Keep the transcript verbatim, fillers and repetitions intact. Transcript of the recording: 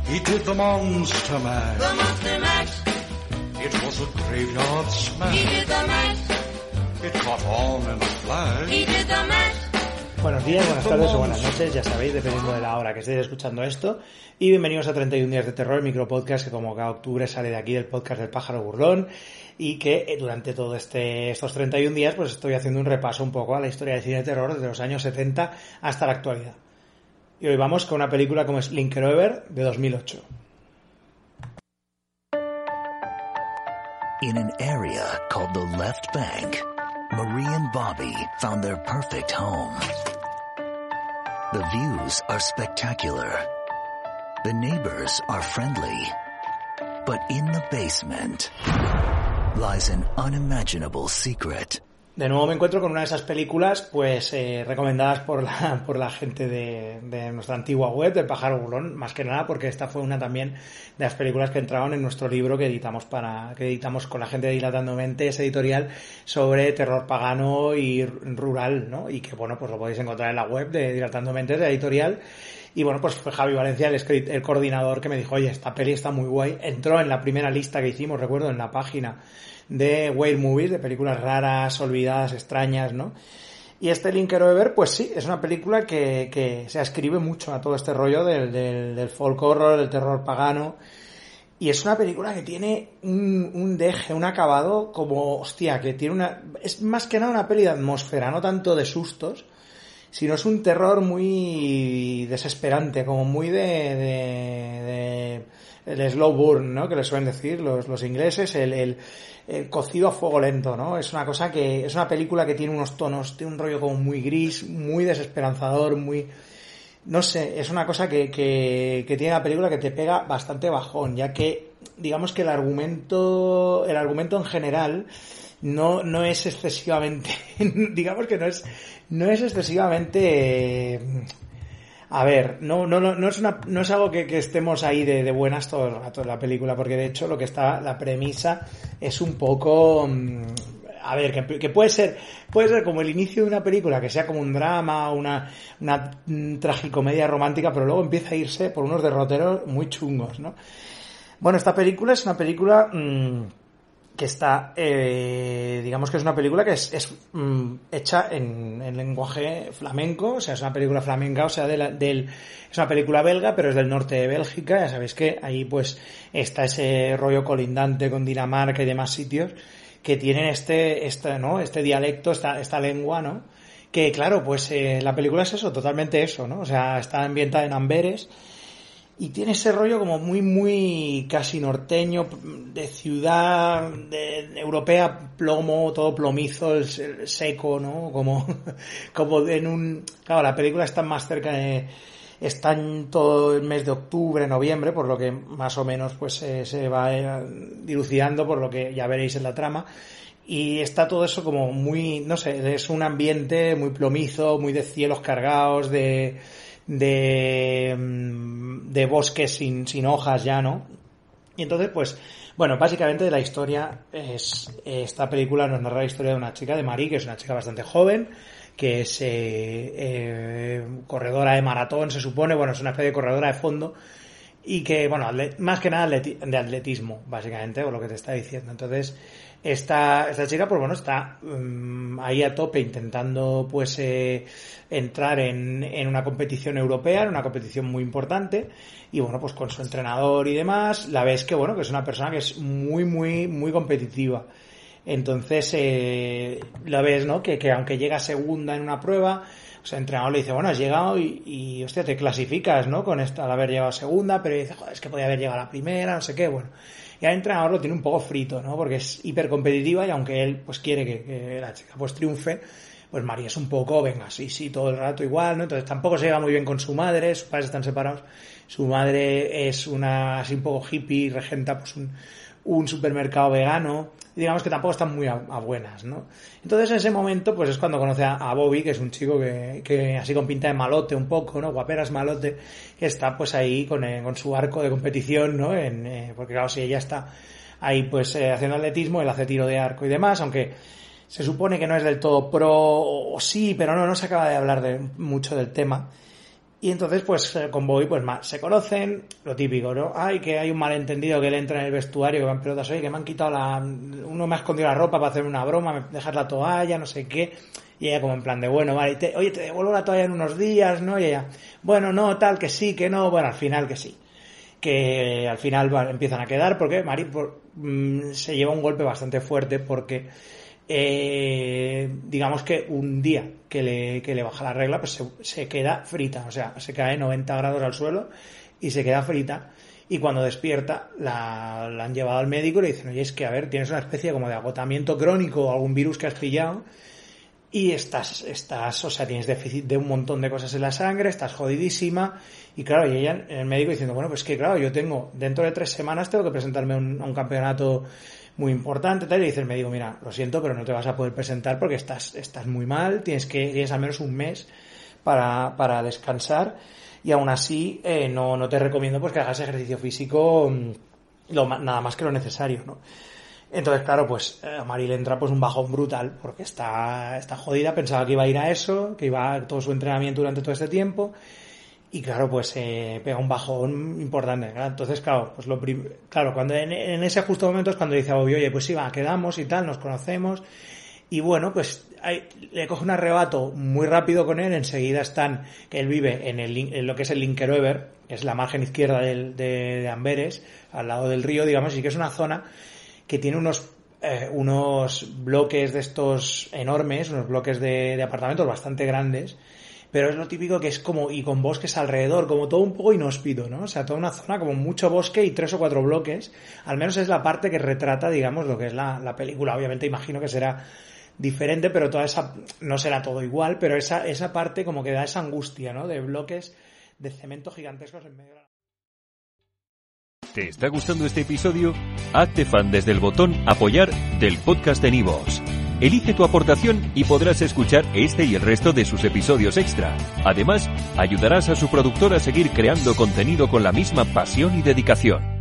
He did the Monster Mash. The Monster Mash. It was a graveyard smash. He did the mash. It caught on in a flash. He did the mash. Buenos días, buenas tardes o buenas noches, ya sabéis, dependiendo de la hora que estéis escuchando esto. Y bienvenidos a treinta y un días de terror, el micropodcast que como cada octubre sale de aquí, del podcast del pájaro burlón. Y que durante todos este, estos treinta y un días pues estoy haciendo un repaso un poco a la historia del cine de terror desde los años setenta hasta la actualidad. Y hoy vamos con una película como es Linklater de dos mil ocho. In an area called the Left Bank, Marie and Bobby found their perfect home. The views are spectacular. The neighbors are friendly. But in the basement lies an unimaginable secret. De nuevo me encuentro con una de esas películas pues eh, recomendadas por la por la gente de, de nuestra antigua web, del pájaro burlón, más que nada porque esta fue una también de las películas que entraron en nuestro libro que editamos para que editamos con la gente de Dilatando Mentes, editorial, sobre terror pagano y rural, ¿no? Y que bueno, pues lo podéis encontrar en la web de Dilatando Mentes, de la editorial. Y bueno, pues fue Javi Valencia el, el coordinador que me dijo, oye, esta peli está muy guay. Entró en la primera lista que hicimos, recuerdo, en la página de Weird Movies, de películas raras, olvidadas, extrañas, ¿no? Y este Linklater, pues sí, es una película que, que se ascribe mucho a todo este rollo del, del, del folk horror, del terror pagano. Y es una película que tiene un, un deje, un acabado como, hostia, que tiene una... Es más que nada una peli de atmósfera, no tanto de sustos, sino es un terror muy desesperante, como muy de... de, de el slow burn, ¿no? Que le suelen decir los, los ingleses, el, el, el cocido a fuego lento, ¿no? Es una cosa que, es una película que tiene unos tonos, tiene un rollo como muy gris, muy desesperanzador, muy, no sé, es una cosa que, que, que tiene la película que te pega bastante bajón, ya que, digamos que el argumento, el argumento en general, no, no es excesivamente, digamos que no es, no es excesivamente, eh, a ver, no, no, no, no es una, no es algo que, que estemos ahí de, de buenas todo el rato en la película, porque de hecho lo que está, la premisa es un poco, a ver, que, que puede ser, puede ser como el inicio de una película, que sea como un drama, una, una tragicomedia romántica, pero luego empieza a irse por unos derroteros muy chungos, ¿no? Bueno, esta película es una película mmm, que está, eh, digamos que es una película que es, es mm, hecha en, en lenguaje flamenco, o sea, es una película flamenca, o sea, de la, del, es una película belga, pero es del norte de Bélgica, ya sabéis que ahí pues está ese rollo colindante con Dinamarca y demás sitios que tienen este, este, ¿no? Este dialecto, esta, esta lengua, ¿no? Que claro, pues eh, la película es eso, totalmente eso, ¿no? O sea, está ambientada en Amberes, y tiene ese rollo como muy, muy casi norteño, de ciudad de, de europea, plomo, todo plomizo, el, el seco, ¿no? Como, como en un... Claro, la película está más cerca de... Está en todo el mes de octubre, noviembre, por lo que más o menos pues eh, se va eh, dilucidando, por lo que ya veréis en la trama. Y está todo eso como muy... No sé, es un ambiente muy plomizo, muy de cielos cargados, de... de de bosques sin, sin hojas ya, ¿no? Y entonces, pues, bueno, básicamente la historia es, esta película nos narra la historia de una chica, de Marie, que es una chica bastante joven, que es eh, eh, corredora de maratón, se supone, bueno, es una especie de corredora de fondo, y que, bueno, atlet- más que nada atleti- de atletismo, básicamente, o lo que te está diciendo. Entonces, esta, esta chica, pues bueno, está um, ahí a tope intentando, pues, eh, entrar en, en una competición europea, en una competición muy importante, y bueno, pues con su entrenador y demás, la ves que, bueno, que es una persona que es muy, muy, muy competitiva. Entonces, eh, la ves, ¿no? Que, que aunque llega segunda en una prueba, o sea, el entrenador le dice, bueno, has llegado y, y hostia, te clasificas, ¿no? Con esto, al haber llegado segunda, pero dice, joder, es que podía haber llegado a la primera, no sé qué, bueno. Y al entrenador lo tiene un poco frito, ¿no? Porque es hiper competitiva y aunque él, pues, quiere que, que la chica, pues, triunfe, pues María es un poco, venga, sí, sí, todo el rato igual, ¿no? Entonces tampoco se lleva muy bien con su madre, sus padres están separados, su madre es una, así un poco hippie, regenta, pues, un, un supermercado vegano, y digamos que tampoco están muy a, a buenas, ¿no? Entonces en ese momento pues es cuando conoce a, a Bobby, que es un chico que, que así con pinta de malote un poco, ¿no? Guaperas malote, que está pues ahí con, eh, con su arco de competición, ¿no? En, eh, porque claro, si ella está ahí pues eh, haciendo atletismo, él hace tiro de arco y demás, aunque se supone que no es del todo pro, o sí, pero no, no se acaba de hablar de, mucho del tema. Y entonces, pues, con Bobby, pues, se conocen, lo típico, ¿no? Ay, que hay un malentendido, que él entra en el vestuario, que van pelotas, oye, que me han quitado la... Uno me ha escondido la ropa para hacerme una broma, me dejas la toalla, no sé qué. Y ella como en plan de, bueno, vale, te, oye, te devuelvo la toalla en unos días, ¿no? Y ella, bueno, no, tal, que sí, que no, bueno, al final que sí. Que al final va, empiezan a quedar, porque Mari por, mmm, se lleva un golpe bastante fuerte, porque... Eh, digamos que un día que le, que le baja la regla, pues se, se queda frita, o sea, se cae noventa grados al suelo y se queda frita, y cuando despierta la, la han llevado al médico y le dicen, oye, es que a ver, tienes una especie como de agotamiento crónico o algún virus que has pillado y estás, estás, o sea, tienes déficit de un montón de cosas en la sangre, estás jodidísima. Y claro, y ella, el médico diciendo, bueno, pues que claro, yo tengo, dentro de tres semanas tengo que presentarme a un, a un campeonato muy importante, tal, y dice el médico, mira, lo siento, pero no te vas a poder presentar porque estás, estás muy mal, tienes que, tienes al menos un mes para, para descansar, y aún así, eh, no, no te recomiendo pues que hagas ejercicio físico, lo, nada más que lo necesario, ¿no? Entonces, claro, pues a Mari le entra pues un bajón brutal, porque está, está jodida, pensaba que iba a ir a eso, que iba a todo su entrenamiento durante todo este tiempo, y claro, pues eh, pega un bajón importante, ¿verdad? Entonces, claro, pues lo prim- claro, cuando en, en ese justo momento es cuando dice a Bobby, oye, pues sí, va, quedamos y tal, nos conocemos, y bueno, pues hay, le coge un arrebato muy rápido con él, enseguida están, que él vive en, el, en lo que es el Linkeroever, que es la margen izquierda del, de, de Amberes, al lado del río, digamos, y que es una zona que tiene unos eh, unos bloques de estos enormes, unos bloques de, de apartamentos bastante grandes, pero es lo típico que es como, y con bosques alrededor, como todo un poco inhóspito, ¿no? O sea, toda una zona como mucho bosque y tres o cuatro bloques, al menos es la parte que retrata, digamos, lo que es la, la película. Obviamente imagino que será diferente, pero toda esa, no será todo igual, pero esa, esa parte como que da esa angustia, ¿no? De bloques de cemento gigantescos en medio de la... ¿Te está gustando este episodio? Hazte fan desde el botón Apoyar del podcast de Nivos. Elige tu aportación y podrás escuchar este y el resto de sus episodios extra. Además, ayudarás a su productor a seguir creando contenido con la misma pasión y dedicación.